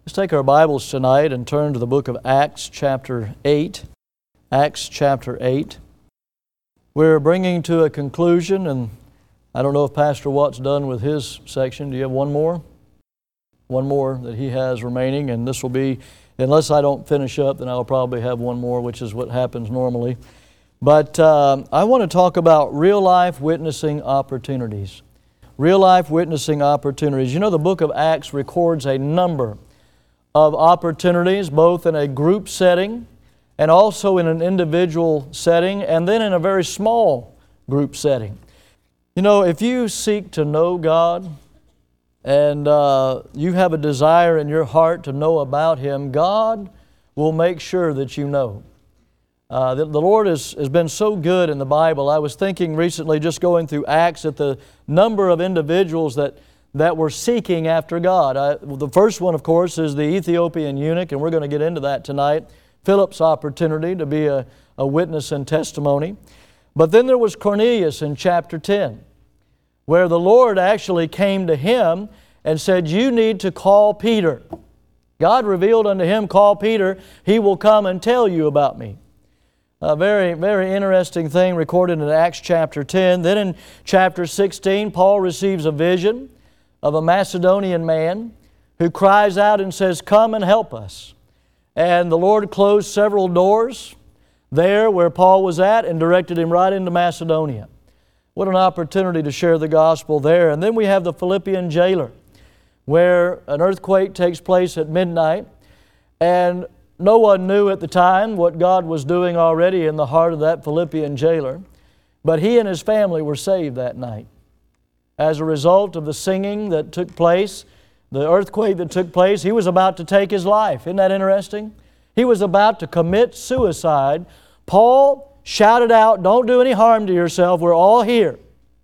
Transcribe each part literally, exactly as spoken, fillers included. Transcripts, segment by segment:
Let's take our Bibles tonight and turn to the book of Acts chapter eight. Acts chapter eight. We're bringing to a conclusion, and I don't know if Pastor Watt's done with his section. Do you have one more? One more that he has remaining, and this will be, unless I don't finish up, then I'll probably have one more, which is what happens normally. But uh, I want to talk about real-life witnessing opportunities. Real-life witnessing opportunities. You know, the book of Acts records a number of opportunities, both in a group setting and also in an individual setting, and then in a very small group setting. You know, if you seek to know God and uh, you have a desire in your heart to know about Him, God will make sure that you know. Uh, the, the Lord has, has been so good in the Bible. I was thinking recently, just going through Acts, at the number of individuals that that were seeking after God. I, the first one, of course, is the Ethiopian eunuch, and we're going to get into that tonight. Philip's opportunity to be a, a witness and testimony. But then there was Cornelius in chapter ten, where the Lord actually came to him and said, you need to call Peter. God revealed unto him, call Peter, he will come and tell you about me. A very, very interesting thing recorded in Acts chapter ten. Then in chapter sixteen, Paul receives a vision of a Macedonian man who cries out and says, come and help us. And the Lord closed several doors there where Paul was at and directed him right into Macedonia. What an opportunity to share the gospel there. And then we have the Philippian jailer, where an earthquake takes place at midnight, and no one knew at the time what God was doing already in the heart of that Philippian jailer, but he and his family were saved that night. As a result of the singing that took place, the earthquake that took place, he was about to take his life. Isn't that interesting? He was about to commit suicide. Paul shouted out, don't do any harm to yourself, we're all here.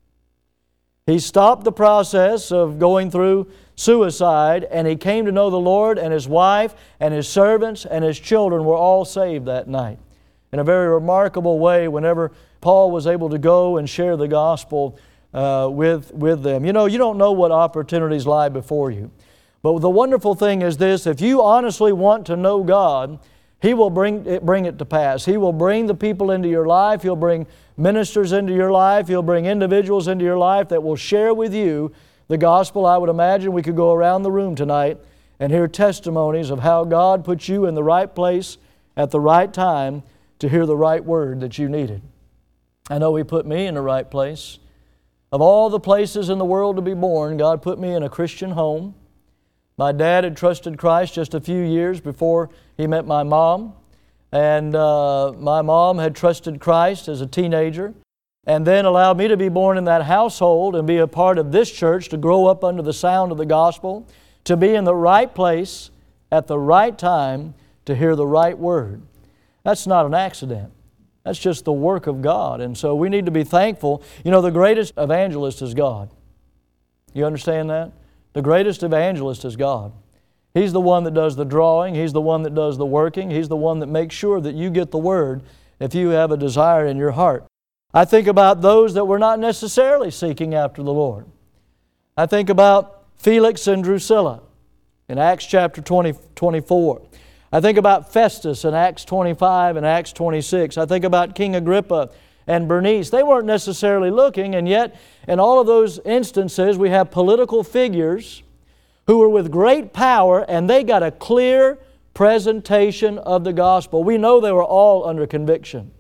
He stopped the process of going through suicide, and he came to know the Lord, and his wife and his servants and his children were all saved that night. In a very remarkable way, whenever Paul was able to go and share the gospel Uh, with, with them. You know, you don't know what opportunities lie before you. But the wonderful thing is this, if you honestly want to know God, He will bring it, bring it to pass. He will bring the people into your life. He'll bring ministers into your life. He'll bring individuals into your life that will share with you the gospel. I would imagine we could go around the room tonight and hear testimonies of how God put you in the right place at the right time to hear the right word that you needed. I know He put me in the right place. Of all the places in the world to be born, God put me in a Christian home. My dad had trusted Christ just a few years before he met my mom. And uh, my mom had trusted Christ as a teenager, and then allowed me to be born in that household and be a part of this church, to grow up under the sound of the gospel, to be in the right place at the right time to hear the right word. That's not an accident. That's just the work of God. And so we need to be thankful. You know, the greatest evangelist is God. You understand that? The greatest evangelist is God. He's the one that does the drawing. He's the one that does the working. He's the one that makes sure that you get the word if you have a desire in your heart. I think about those that were not necessarily seeking after the Lord. I think about Felix and Drusilla in Acts chapter twenty, twenty-four. I think about Festus in Acts twenty-five and Acts twenty-six. I think about King Agrippa and Bernice. They weren't necessarily looking, and yet in all of those instances we have political figures who were with great power, and they got a clear presentation of the gospel. We know they were all under conviction.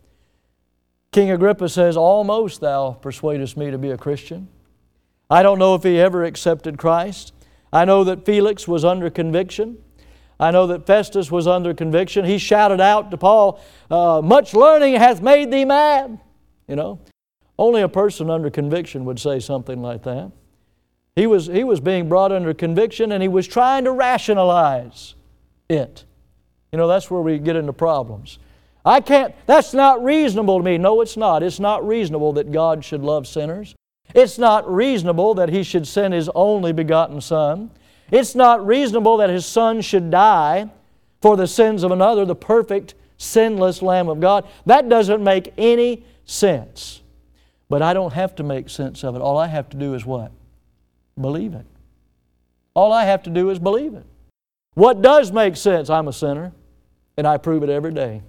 King Agrippa says, almost thou persuadest me to be a Christian. I don't know if he ever accepted Christ. I know that Felix was under conviction. I know that Festus was under conviction. He shouted out to Paul, uh, much learning hath made thee mad. You know, only a person under conviction would say something like that. He was, he was being brought under conviction, and he was trying to rationalize it. You know, that's where we get into problems. I can't, that's not reasonable to me. No, it's not. It's not reasonable that God should love sinners. It's not reasonable that He should send His only begotten Son. It's not reasonable that His Son should die for the sins of another, the perfect, sinless Lamb of God. That doesn't make any sense. But I don't have to make sense of it. All I have to do is what? Believe it. All I have to do is believe it. What does make sense? I'm a sinner, and I prove it every day.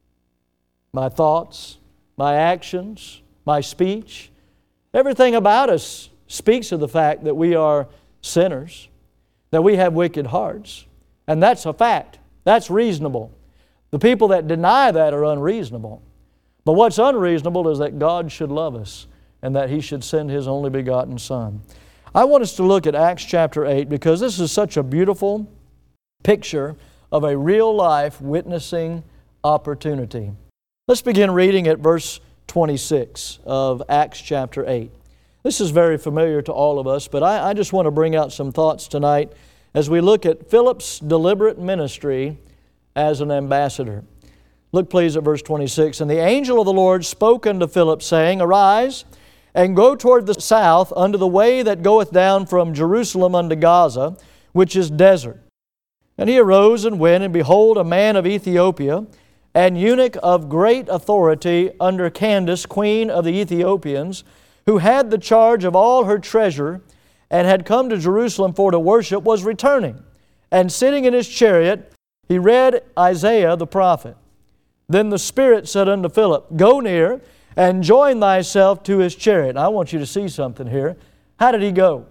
My thoughts, my actions, my speech, everything about us speaks of the fact that we are sinners, that we have wicked hearts. And that's a fact. That's reasonable. The people that deny that are unreasonable. But what's unreasonable is that God should love us and that He should send His only begotten Son. I want us to look at Acts chapter eight because this is such a beautiful picture of a real-life witnessing opportunity. Let's begin reading at verse twenty-six of Acts chapter eight. This is very familiar to all of us, but I, I just want to bring out some thoughts tonight as we look at Philip's deliberate ministry as an ambassador. Look please at verse twenty-six. And the angel of the Lord spoke unto Philip, saying, Arise, and go toward the south unto the way that goeth down from Jerusalem unto Gaza, which is desert. And he arose and went, and behold, a man of Ethiopia, an eunuch of great authority under Candace, queen of the Ethiopians, who had the charge of all her treasure, and had come to Jerusalem for to worship, was returning. And sitting in his chariot, he read Isaiah the prophet. Then the Spirit said unto Philip, Go near, and join thyself to his chariot. I want you to see something here. How did he go?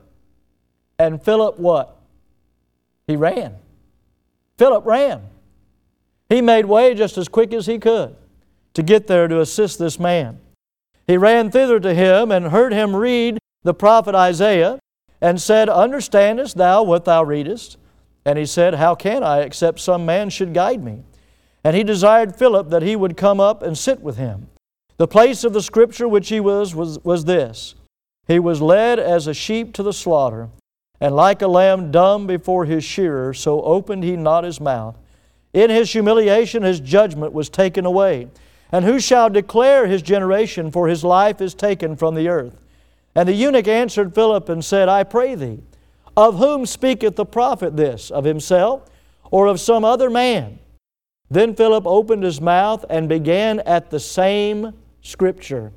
And Philip what? He ran. Philip ran. He made way just as quick as he could to get there to assist this man. He ran thither to him and heard him read the prophet Isaiah and said, Understandest thou what thou readest? And he said, How can I, except some man should guide me? And he desired Philip that he would come up and sit with him. The place of the Scripture which he was was, was this. He was led as a sheep to the slaughter, and like a lamb dumb before his shearer, so opened he not his mouth. In his humiliation his judgment was taken away. And who shall declare his generation? For his life is taken from the earth. And the eunuch answered Philip and said, I pray thee, of whom speaketh the prophet this? Of himself, or of some other man? Then Philip opened his mouth and began at the same Scripture,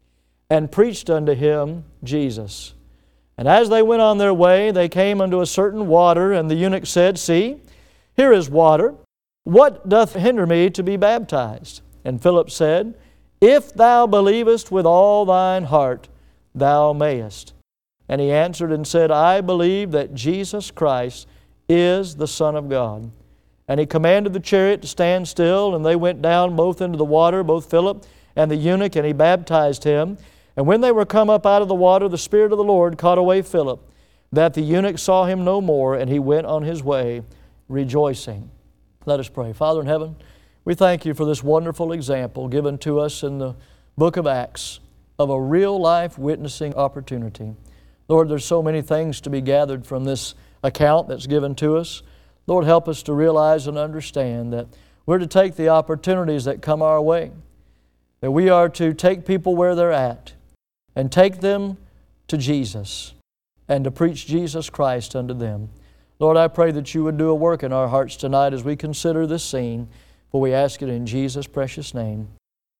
and preached unto him Jesus. And as they went on their way, they came unto a certain water, and the eunuch said, See, here is water. What doth hinder me to be baptized? And Philip said, If thou believest with all thine heart, thou mayest. And he answered and said, I believe that Jesus Christ is the Son of God. And he commanded the chariot to stand still, and they went down both into the water, both Philip and the eunuch, and he baptized him. And when they were come up out of the water, the Spirit of the Lord caught away Philip, that the eunuch saw him no more, and he went on his way rejoicing. Let us pray. Father in heaven, we thank You for this wonderful example given to us in the book of Acts of a real-life witnessing opportunity. Lord, there's so many things to be gathered from this account that's given to us. Lord, help us to realize and understand that we're to take the opportunities that come our way, that we are to take people where they're at and take them to Jesus and to preach Jesus Christ unto them. Lord, I pray that You would do a work in our hearts tonight as we consider this scene, for we ask it in Jesus' precious name.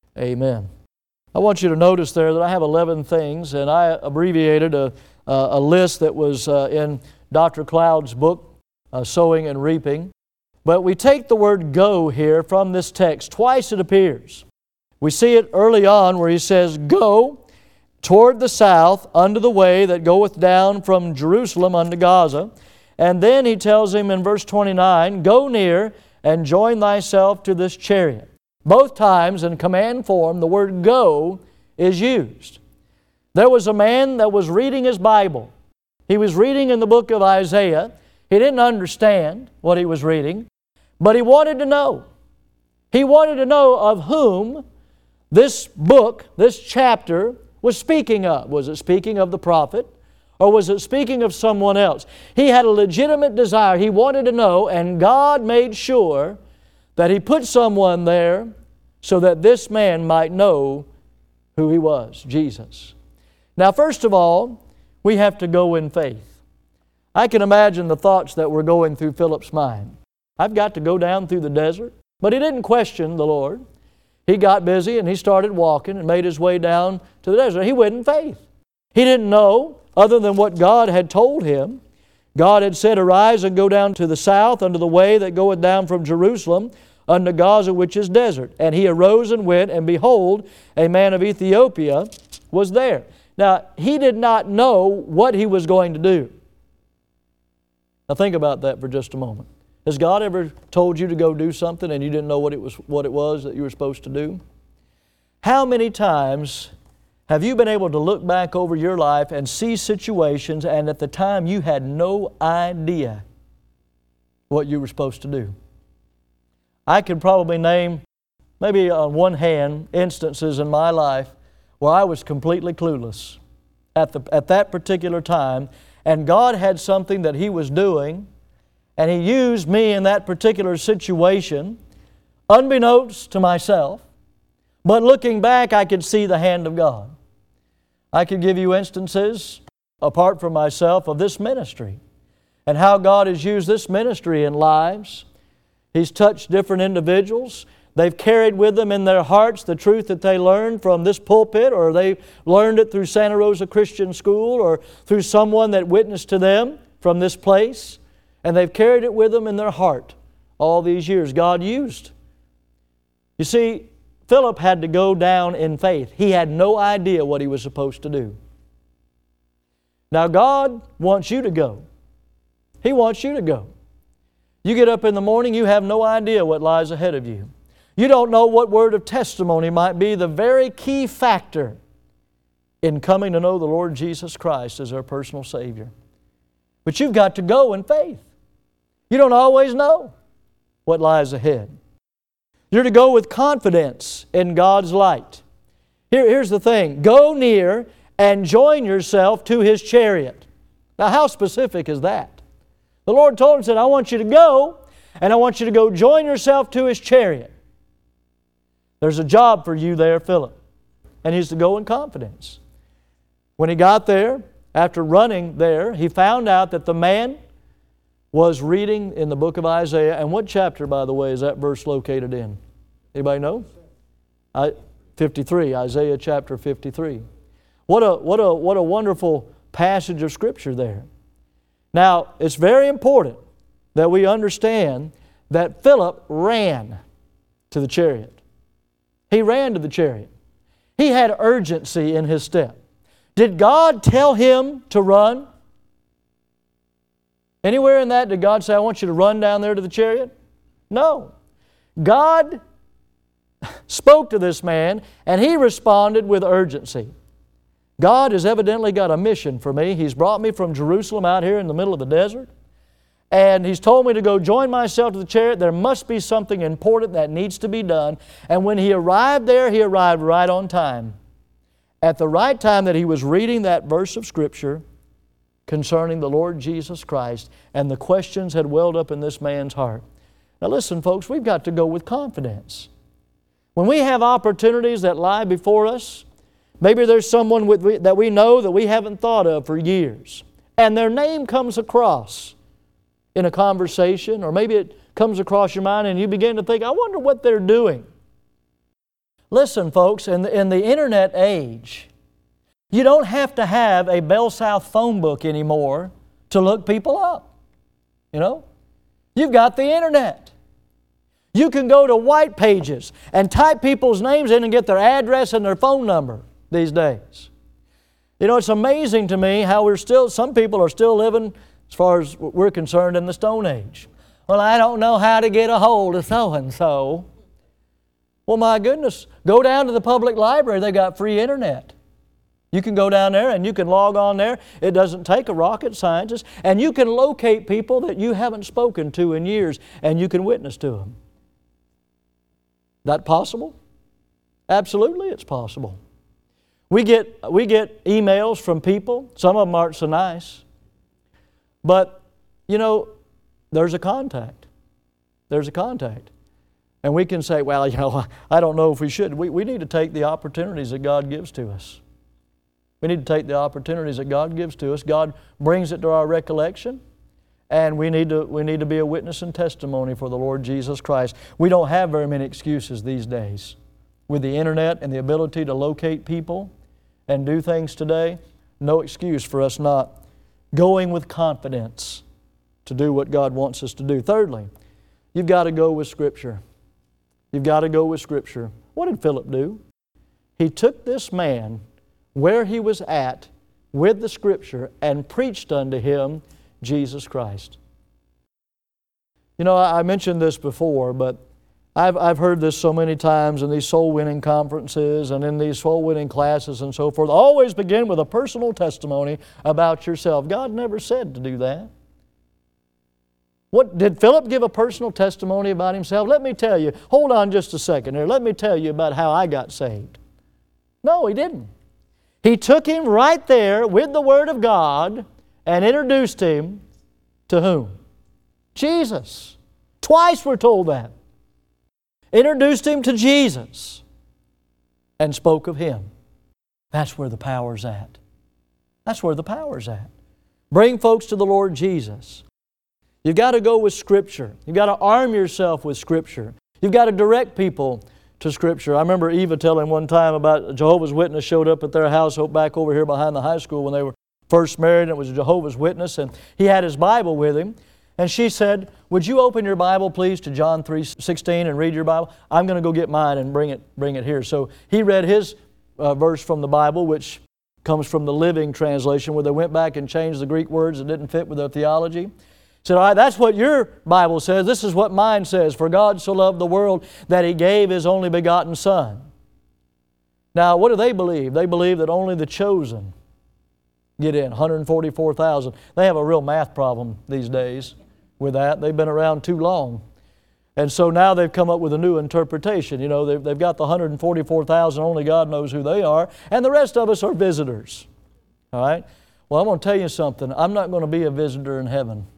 Amen. I want you to notice there that I have eleven things, and I abbreviated a, a list that was uh, in Doctor Cloud's book, uh, Sowing and Reaping. But we take the word go here from this text. Twice it appears. We see it early on where he says, Go toward the south unto the way that goeth down from Jerusalem unto Gaza. And then he tells him in verse twenty-nine, Go near and join thyself to this chariot. Both times in command form, the word go is used. There was a man that was reading his Bible. He was reading in the book of Isaiah. He didn't understand what he was reading, but he wanted to know. He wanted to know of whom this book, this chapter, was speaking of. Was it speaking of the prophet, or was it speaking of someone else? He had a legitimate desire. He wanted to know, and God made sure that He put someone there so that this man might know who he was, Jesus. Now, first of all, we have to go in faith. I can imagine the thoughts that were going through Philip's mind. I've got to go down through the desert. But he didn't question the Lord. He got busy and he started walking and made his way down to the desert. He went in faith. He didn't know, other than what God had told him, God had said, Arise and go down to the south unto the way that goeth down from Jerusalem unto Gaza, which is desert. And he arose and went, and behold, a man of Ethiopia was there. Now, he did not know what he was going to do. Now think about that for just a moment. Has God ever told you to go do something and you didn't know what it was, what it was that you were supposed to do? How many times have you been able to look back over your life and see situations and at the time you had no idea what you were supposed to do? I could probably name, maybe on one hand, instances in my life where I was completely clueless at, the, at that particular time, and God had something that He was doing, and He used me in that particular situation, unbeknownst to myself, but looking back I could see the hand of God. I could give you instances, apart from myself, of this ministry and how God has used this ministry in lives. He's touched different individuals. They've carried with them in their hearts the truth that they learned from this pulpit, or they learned it through Santa Rosa Christian School, or through someone that witnessed to them from this place. And they've carried it with them in their heart all these years. God used. You see, Philip had to go down in faith. He had no idea what he was supposed to do. Now God wants you to go. He wants you to go. You get up in the morning, you have no idea what lies ahead of you. You don't know what word of testimony might be the very key factor in coming to know the Lord Jesus Christ as our personal Savior. But you've got to go in faith. You don't always know what lies ahead. You're to go with confidence in God's light. Here, here's the thing. Go near and join yourself to His chariot. Now, how specific is that? The Lord told him, said, I want you to go, and I want you to go join yourself to His chariot. There's a job for you there, Philip. And he's to go in confidence. When he got there, after running there, he found out that the man was reading in the book of Isaiah. And what chapter, by the way, is that verse located in? Anybody know? I, fifty-three, Isaiah chapter fifty-three. What a, what a, what a wonderful passage of Scripture there. Now, it's very important that we understand that Philip ran to the chariot. He ran to the chariot. He had urgency in his step. Did God tell him to run? Anywhere in that did God say, I want you to run down there to the chariot? No. God spoke to this man and he responded with urgency. God has evidently got a mission for me. He's brought me from Jerusalem out here in the middle of the desert. And He's told me to go join myself to the chariot. There must be something important that needs to be done. And when he arrived there, he arrived right on time. At the right time that he was reading that verse of Scripture concerning the Lord Jesus Christ, and the questions had welled up in this man's heart. Now listen, folks, we've got to go with confidence. When we have opportunities that lie before us, maybe there's someone with, that we know that we haven't thought of for years, and their name comes across in a conversation, or maybe it comes across your mind and you begin to think, I wonder what they're doing. Listen, folks, in the, in the internet age, you don't have to have a Bell South phone book anymore to look people up. You know? You've got the internet. You can go to White Pages and type people's names in and get their address and their phone number these days. You know, it's amazing to me how we're still, some people are still living, as far as we're concerned, in the Stone Age. Well, I don't know how to get a hold of so-and-so. Well, my goodness, go down to the public library. They got free internet. You can go down there and you can log on there. It doesn't take a rocket scientist. And you can locate people that you haven't spoken to in years, and you can witness to them. That possible? Absolutely, it's possible. We get, we get emails from people. Some of them aren't so nice. But, you know, there's a contact. There's a contact. And we can say, well, you know, I don't know if we should. We, we need to take the opportunities that God gives to us. We need to take the opportunities that God gives to us. God brings it to our recollection. And we need to, we need to be a witness and testimony for the Lord Jesus Christ. We don't have very many excuses these days. With the internet and the ability to locate people and do things today, no excuse for us not going with confidence to do what God wants us to do. Thirdly, you've got to go with Scripture. You've got to go with Scripture. What did Philip do? He took this man where he was at with the Scripture and preached unto him Jesus Christ. You know, I mentioned this before, but I've, I've heard this so many times in these soul-winning conferences and in these soul-winning classes and so forth. Always begin with a personal testimony about yourself. God never said to do that. What, did Philip give a personal testimony about himself? Let me tell you. Hold on just a second here. Let me tell you about how I got saved. No, he didn't. He took him right there with the Word of God and introduced him to whom? Jesus. Twice we're told that. Introduced him to Jesus and spoke of Him. That's where the power's at. That's where the power's at. Bring folks to the Lord Jesus. You've got to go with Scripture. You've got to arm yourself with Scripture. You've got to direct people to Scripture. I remember Eva telling one time about a Jehovah's Witness showed up at their house back over here behind the high school when they were first married, and it was a Jehovah's Witness, and he had his Bible with him. And she said, would you open your Bible, please, to John three sixteen and read your Bible? I'm going to go get mine and bring it, bring it here. So he read his uh, verse from the Bible, which comes from the Living Translation, where they went back and changed the Greek words that didn't fit with their theology. He said, all right, that's what your Bible says. This is what mine says. For God so loved the world that He gave His only begotten Son. Now, what do they believe? They believe that only the chosen get in, one hundred forty-four thousand. They have a real math problem these days with that. They've been around too long. And so now they've come up with a new interpretation. You know, they've, they've got the one hundred forty-four thousand, only God knows who they are, and the rest of us are visitors. All right? Well, I'm going to tell you something. I'm not going to be a visitor in heaven.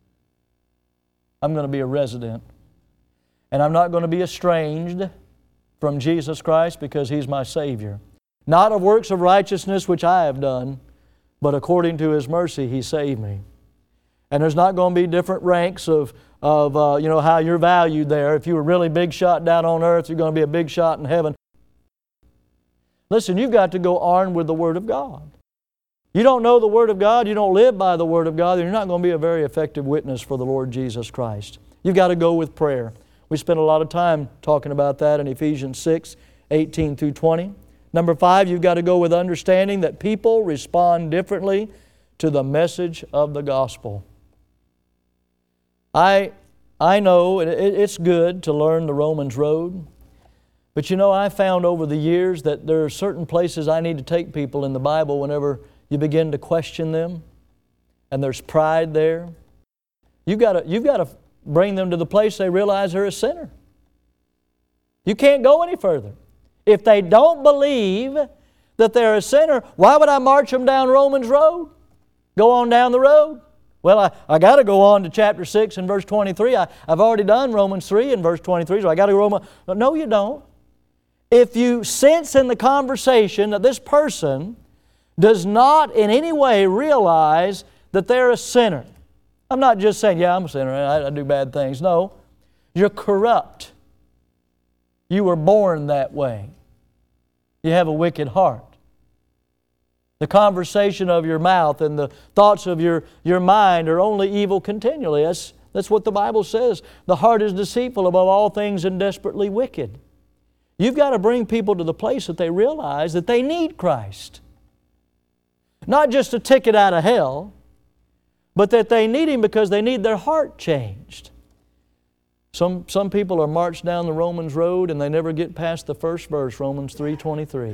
I'm going to be a resident. And I'm not going to be estranged from Jesus Christ because He's my Savior. Not of works of righteousness which I have done, but according to His mercy He saved me. And there's not going to be different ranks of, of uh, you know, how you're valued there. If you were really big shot down on earth, you're going to be a big shot in heaven. Listen, you've got to go armed with the Word of God. You don't know the Word of God, you don't live by the Word of God, then you're not going to be a very effective witness for the Lord Jesus Christ. You've got to go with prayer. We spent a lot of time talking about that in Ephesians six, eighteen through twenty. Number five, you've got to go with understanding that people respond differently to the message of the gospel. I, I know it, it's good to learn the Romans road, but you know, I found over the years that there are certain places I need to take people in the Bible whenever you begin to question them, and there's pride there. You've got to, you've got to bring them to the place they realize they're a sinner. You can't go any further. If they don't believe that they're a sinner, why would I march them down Romans road? Go on down the road. Well, I, I got to go on to chapter six and verse twenty-three. I, I've already done Romans three and verse twenty-three, so I got to go Romans. No, you don't. If you sense in the conversation that this person does not in any way realize that they're a sinner. I'm not just saying, yeah, I'm a sinner, I, I do bad things. No, you're corrupt. You were born that way. You have a wicked heart. The conversation of your mouth and the thoughts of your, your mind are only evil continually. That's, that's what the Bible says. The heart is deceitful above all things and desperately wicked. You've got to bring people to the place that they realize that they need Christ. Not just a ticket out of hell, but that they need Him because they need their heart changed. Some, some people are marched down the Romans road and they never get past the first verse, Romans three twenty-three.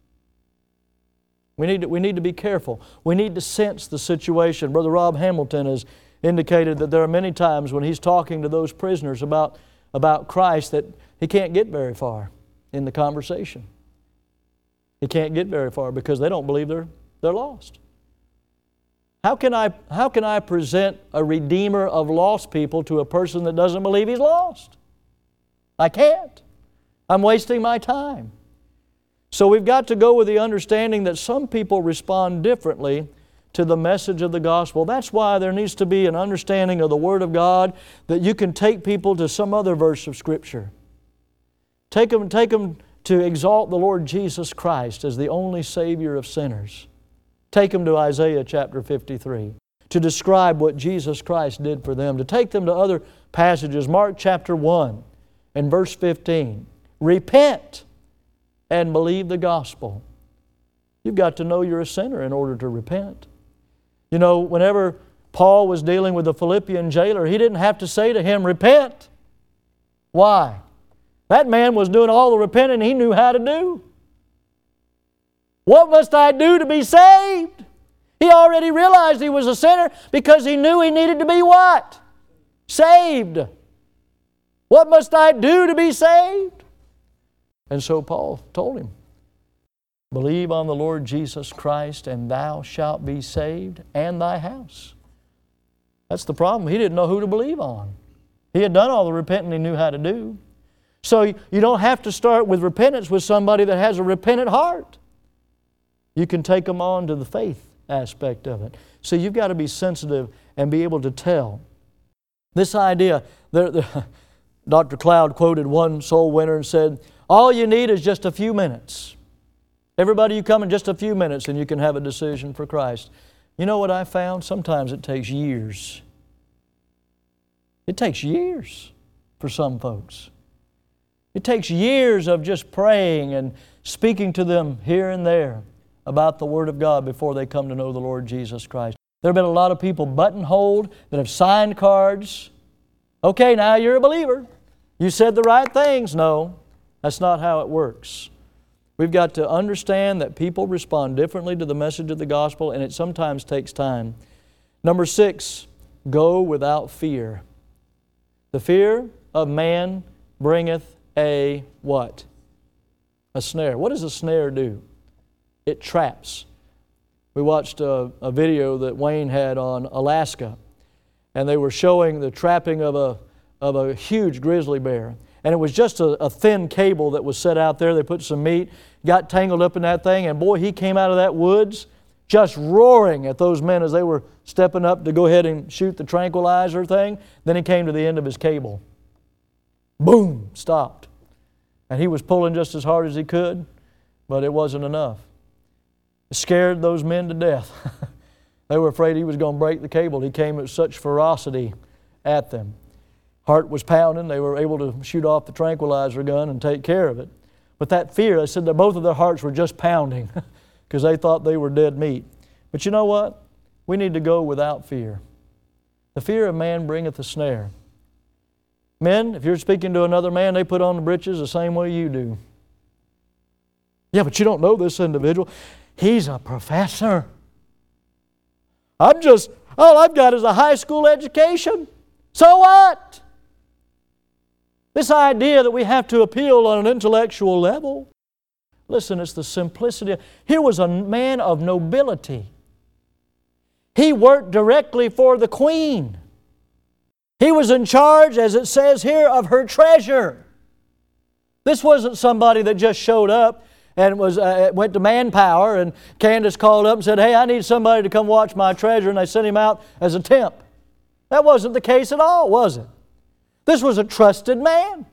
We need, to, we need to be careful. We need to sense the situation. Brother Rob Hamilton has indicated that there are many times when he's talking to those prisoners about, about Christ that he can't get very far in the conversation. He can't get very far because they don't believe they're, they're lost. How can I, how can I present a redeemer of lost people to a person that doesn't believe he's lost? I can't. I'm wasting my time. So we've got to go with the understanding that some people respond differently to the message of the gospel. That's why there needs to be an understanding of the Word of God that you can take people to some other verse of Scripture. Take them, take them to exalt the Lord Jesus Christ as the only Savior of sinners. Take them to Isaiah chapter fifty-three. to describe what Jesus Christ did for them, to take them to other passages. Mark chapter one and verse fifteen. Repent and believe the gospel. You've got to know you're a sinner in order to repent. You know, whenever Paul was dealing with the Philippian jailer, he didn't have to say to him, repent. Why? That man was doing all the repenting he knew how to do. What must I do to be saved? He already realized he was a sinner because he knew he needed to be what? Saved. What must I do to be saved? And so Paul told him, believe on the Lord Jesus Christ and thou shalt be saved and thy house. That's the problem. He didn't know who to believe on. He had done all the repenting he knew how to do. So you don't have to start with repentance with somebody that has a repentant heart. You can take them on to the faith aspect of it. So you've got to be sensitive and be able to tell. This idea, there, there, Doctor Cloud quoted one soul winner and said, all you need is just a few minutes. Everybody, you come in just a few minutes and you can have a decision for Christ. You know what I found? Sometimes it takes years. It takes years for some folks. It takes years of just praying and speaking to them here and there about the Word of God before they come to know the Lord Jesus Christ. There have been a lot of people buttonholed that have signed cards. Okay, now you're a believer. You said the right things. No, that's not how it works. We've got to understand that people respond differently to the message of the gospel, and it sometimes takes time. Number six, go without fear. The fear of man bringeth a what? A snare. What does a snare do? It traps. We watched a, a video that Wayne had on Alaska, and they were showing the trapping of a, of a huge grizzly bear. And it was just a, a thin cable that was set out there. They put some meat, got tangled up in that thing, and boy, he came out of that woods just roaring at those men as they were stepping up to go ahead and shoot the tranquilizer thing. Then he came to the end of his cable. Boom! Stopped. And he was pulling just as hard as he could, but it wasn't enough. It scared those men to death. They were afraid he was going to break the cable. He came with such ferocity at them. Heart was pounding. They were able to shoot off the tranquilizer gun and take care of it. But that fear, they said that both of their hearts were just pounding because they thought they were dead meat. But you know what? We need to go without fear. The fear of man bringeth a snare. Men, if you're speaking to another man, they put on the breeches the same way you do. Yeah, but you don't know this individual. He's a professor. I'm just, all I've got is a high school education. So what? This idea that we have to appeal on an intellectual level. Listen, it's the simplicity. Here was a man of nobility. He worked directly for the queen. He was in charge, as it says here, of her treasure. This wasn't somebody that just showed up and was uh, went to Manpower, and Candace called up and said, hey, I need somebody to come watch my treasure, and they sent him out as a temp. That wasn't the case at all, was it? This was a trusted man.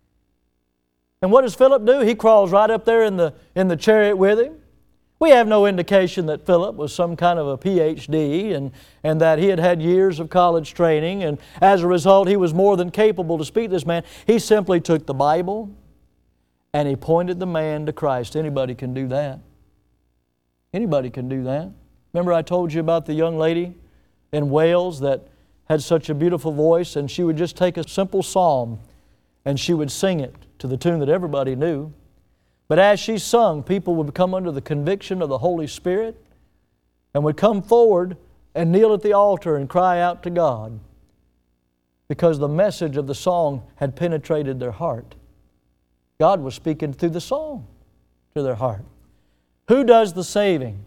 And what does Philip do? He crawls right up there in the, in the chariot with him. We have no indication that Philip was some kind of a P H D and, and that he had had years of college training, and as a result he was more than capable to speak to this man. He simply took the Bible and he pointed the man to Christ. Anybody can do that. Anybody can do that. Remember I told you about the young lady in Wales that had such a beautiful voice, and she would just take a simple psalm and she would sing it to the tune that everybody knew. But as she sung, people would come under the conviction of the Holy Spirit and would come forward and kneel at the altar and cry out to God because the message of the song had penetrated their heart. God was speaking through the song to their heart. Who does the saving?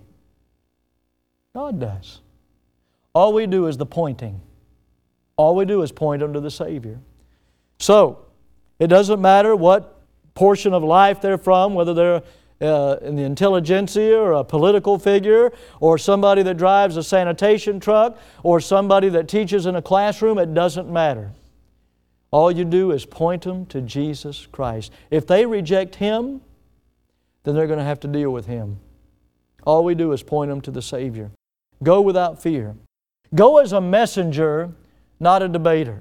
God does. All we do is the pointing. All we do is point them to the Savior. So, it doesn't matter what portion of life they're from, whether they're uh, in the intelligentsia or a political figure or somebody that drives a sanitation truck or somebody that teaches in a classroom, it doesn't matter. All you do is point them to Jesus Christ. If they reject Him, then they're going to have to deal with Him. All we do is point them to the Savior. Go without fear. Go as a messenger, not a debater.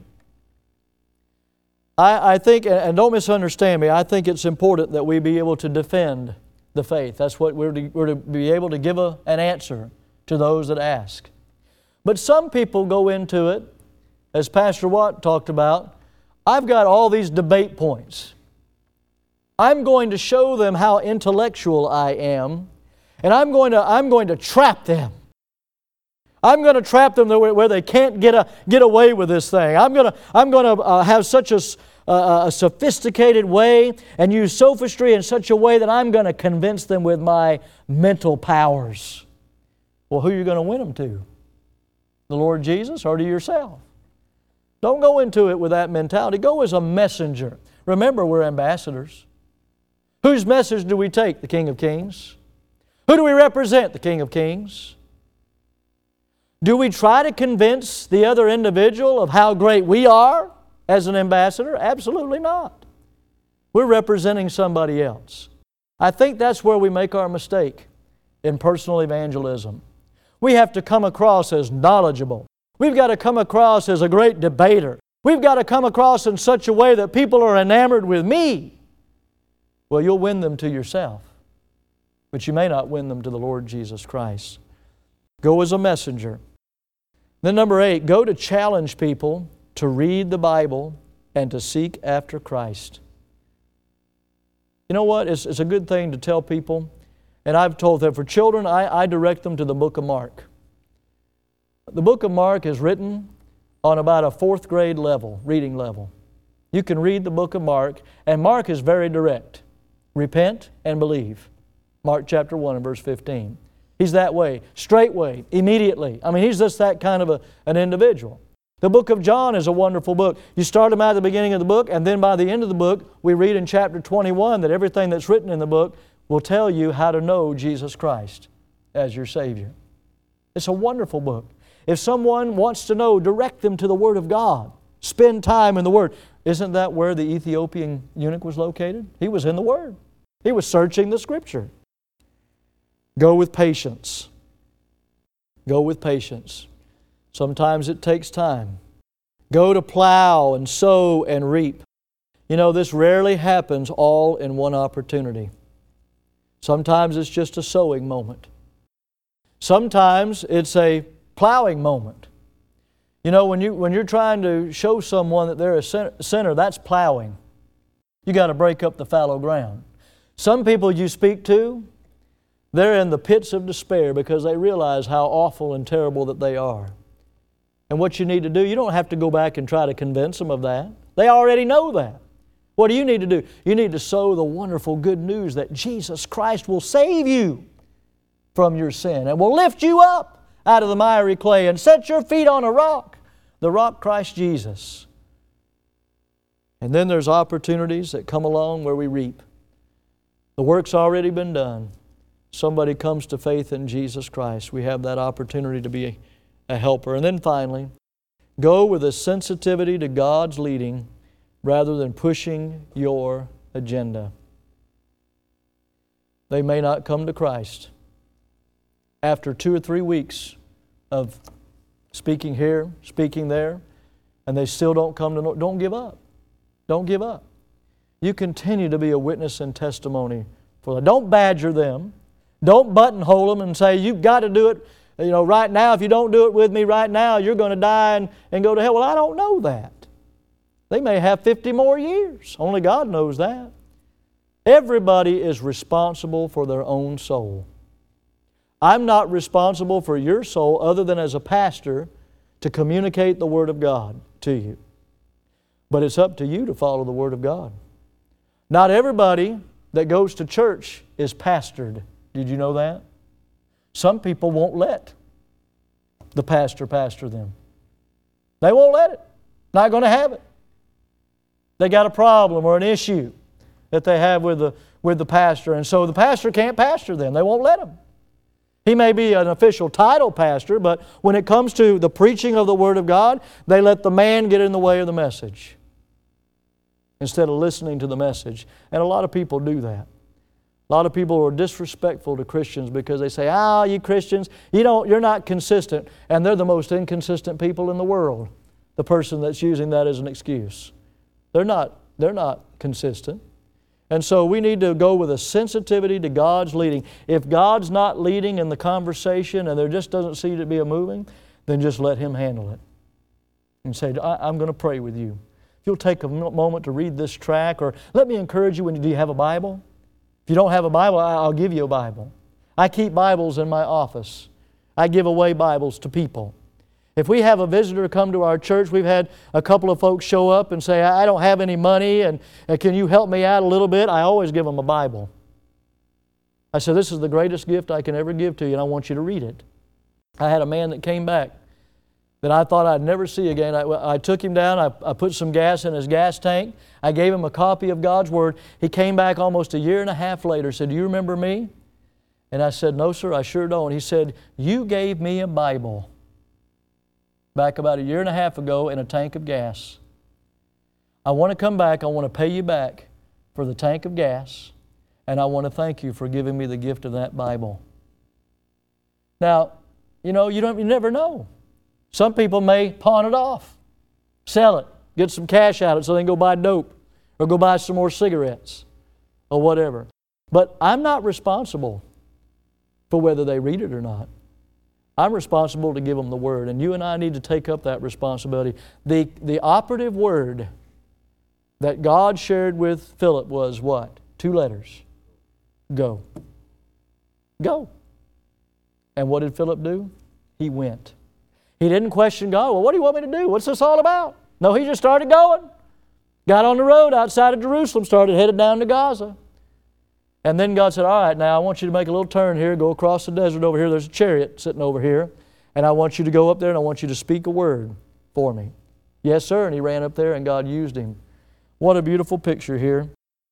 I, I think, and don't misunderstand me, I think it's important that we be able to defend the faith. That's what we're to, we're to be able to give a, an answer to those that ask. But some people go into it, as Pastor Watt talked about, I've got all these debate points. I'm going to show them how intellectual I am, and I'm going to, I'm going to trap them. I'm going to trap them where they can't get, a, get away with this thing. I'm going to, I'm going to uh, have such a, a, a sophisticated way and use sophistry in such a way that I'm going to convince them with my mental powers. Well, who are you going to win them to? The Lord Jesus or to yourself? Don't go into it with that mentality. Go as a messenger. Remember, we're ambassadors. Whose message do we take? The King of Kings. Who do we represent? The King of Kings. Do we try to convince the other individual of how great we are as an ambassador? Absolutely not. We're representing somebody else. I think that's where we make our mistake in personal evangelism. We have to come across as knowledgeable. We've got to come across as a great debater. We've got to come across in such a way that people are enamored with me. Well, you'll win them to yourself, but you may not win them to the Lord Jesus Christ. Go as a messenger. Then number eight, go to challenge people to read the Bible and to seek after Christ. You know what? It's, it's a good thing to tell people, and I've told them, for children, I, I direct them to the book of Mark. The book of Mark is written on about a fourth grade level, reading level. You can read the book of Mark, and Mark is very direct. Repent and believe. Mark chapter one and verse fifteen. He's that way, straightway, immediately. I mean, he's just that kind of a, an individual. The book of John is a wonderful book. You start him out at the beginning of the book, and then by the end of the book, we read in chapter twenty-one that everything that's written in the book will tell you how to know Jesus Christ as your Savior. It's a wonderful book. If someone wants to know, direct them to the Word of God. Spend time in the Word. Isn't that where the Ethiopian eunuch was located? He was in the Word. He was searching the Scripture. Go with patience. Go with patience. Sometimes it takes time. Go to plow and sow and reap. You know, this rarely happens all in one opportunity. Sometimes it's just a sowing moment. Sometimes it's a plowing moment. You know, when, you, when you're trying to show someone that they're a sinner, that's plowing. You got to break up the fallow ground. Some people you speak to, they're in the pits of despair because they realize how awful and terrible that they are. And what you need to do, you don't have to go back and try to convince them of that. They already know that. What do you need to do? You need to sow the wonderful good news that Jesus Christ will save you from your sin and will lift you up out of the miry clay and set your feet on a rock, the rock Christ Jesus. And then there's opportunities that come along where we reap. The work's already been done. Somebody comes to faith in Jesus Christ. We have that opportunity to be a, a helper. And then finally, go with a sensitivity to God's leading rather than pushing your agenda. They may not come to Christ. After two or three weeks of speaking here, speaking there, and they still don't come to know, don't give up. Don't give up. You continue to be a witness and testimony for them. Don't badger them. Don't buttonhole them and say, you've got to do it, you know, right now. If you don't do it with me right now, you're going to die and, and go to hell. Well, I don't know that. They may have fifty more years. Only God knows that. Everybody is responsible for their own soul. I'm not responsible for your soul other than as a pastor to communicate the Word of God to you. But it's up to you to follow the Word of God. Not everybody that goes to church is pastored. Did you know that? Some people won't let the pastor pastor them. They won't let it. Not going to have it. They got a problem or an issue that they have with the, with the pastor, and so the pastor can't pastor them. They won't let him. He may be an official title pastor, but when it comes to the preaching of the Word of God, they let the man get in the way of the message instead of listening to the message. And a lot of people do that. A lot of people are disrespectful to Christians because they say, ah, you Christians, you don't, you're not consistent. And they're the most inconsistent people in the world, the person that's using that as an excuse. They're not, they're not consistent. And so we need to go with a sensitivity to God's leading. If God's not leading in the conversation and there just doesn't seem to be a moving, then just let Him handle it. And say, I'm going to pray with you. If you'll take a moment to read this tract, or let me encourage you, when you, do you have a Bible? If you don't have a Bible, I'll give you a Bible. I keep Bibles in my office. I give away Bibles to people. If we have a visitor come to our church, we've had a couple of folks show up and say, I don't have any money, and can you help me out a little bit? I always give them a Bible. I said, this is the greatest gift I can ever give to you, and I want you to read it. I had a man that came back that I thought I'd never see again. I, I took him down, I, I put some gas in his gas tank, I gave him a copy of God's Word. He came back almost a year and a half later, said, do you remember me? And I said, no sir, I sure don't. He said, you gave me a Bible back about a year and a half ago in a tank of gas. I want to come back, I want to pay you back for the tank of gas, and I want to thank you for giving me the gift of that Bible. Now, you know, you don't, you never know. Some people may pawn it off, sell it, get some cash out of it so they can go buy dope or go buy some more cigarettes or whatever. But I'm not responsible for whether they read it or not. I'm responsible to give them the Word, and you and I need to take up that responsibility. The, the operative word that God shared with Philip was what? Two letters. Go. Go. And what did Philip do? He went. He didn't question God. Well, what do you want me to do? What's this all about? No, he just started going. Got on the road outside of Jerusalem, started headed down to Gaza. And then God said, all right, now I want you to make a little turn here, go across the desert over here. There's a chariot sitting over here. And I want you to go up there and I want you to speak a word for me. Yes, sir. And he ran up there and God used him. What a beautiful picture here.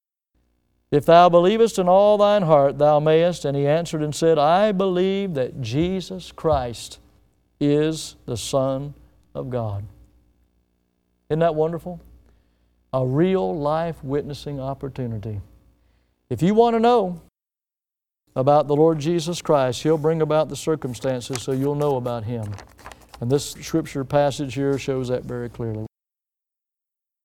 If thou believest in all thine heart, thou mayest. And he answered and said, I believe that Jesus Christ is the Son of God. Isn't that wonderful? A real life witnessing opportunity. If you want to know about the Lord Jesus Christ, He'll bring about the circumstances so you'll know about Him. And this Scripture passage here shows that very clearly.